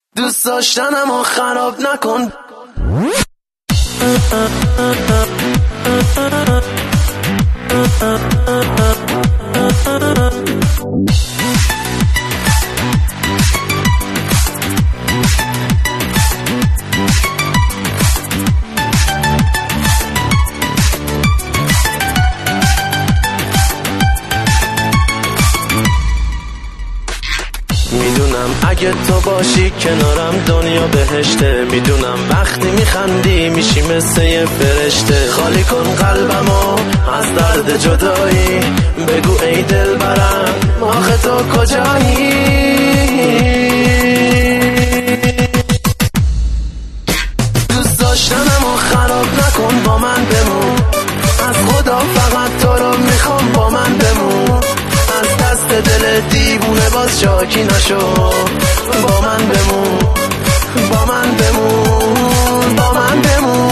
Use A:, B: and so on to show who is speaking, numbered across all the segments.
A: دوست داشتنمو خراب نکن. میدونم اگه تو باشی کنارم دنیا بهشته. میدونم وقتی میخندی میشی مثل یه فرشته. خالی کن قلبمو از درد جدایی، بگو ای دل برم آخه تو کجایی. دوست داشتنمو خراب نکن، با من بمون. از خدا فقط تو رو میخوام، با من بمون. از دست دل دیوونه باز شاکی نشو، با من بمون، با من بمون، با من بمون.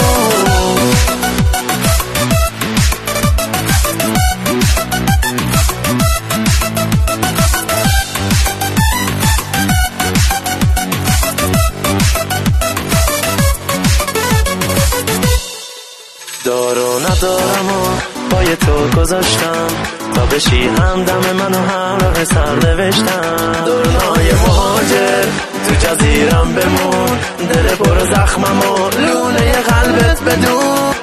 A: دارو ندارم و پای تو گذاشتم تا بشی همدم منو همراه سر نوشتم. دنیای مهاجر تو جزیرم بمون، دل پر زخممو لونه قلبت بدون.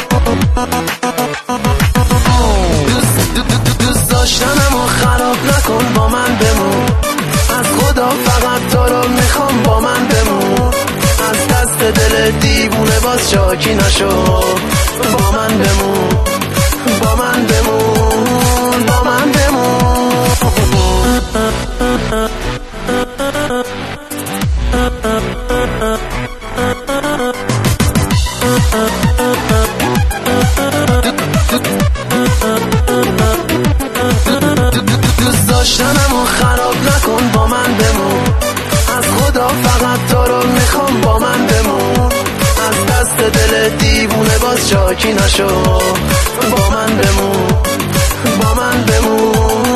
A: دوست داشتنمو خراب نکن، با من بمون. از خدا فقط تو رو میخوام، با من بمون. از دست دل دیوونه باز شاکی نشو، با من بمون، با من بمون، با من بمون. دوست داشتنمو خراب نکن، با من بمون. از خدا فقط تو رو میخوام، با من بمون. از دست دل دیوونه باز شاکی نشو، با من بمون، با من بمون.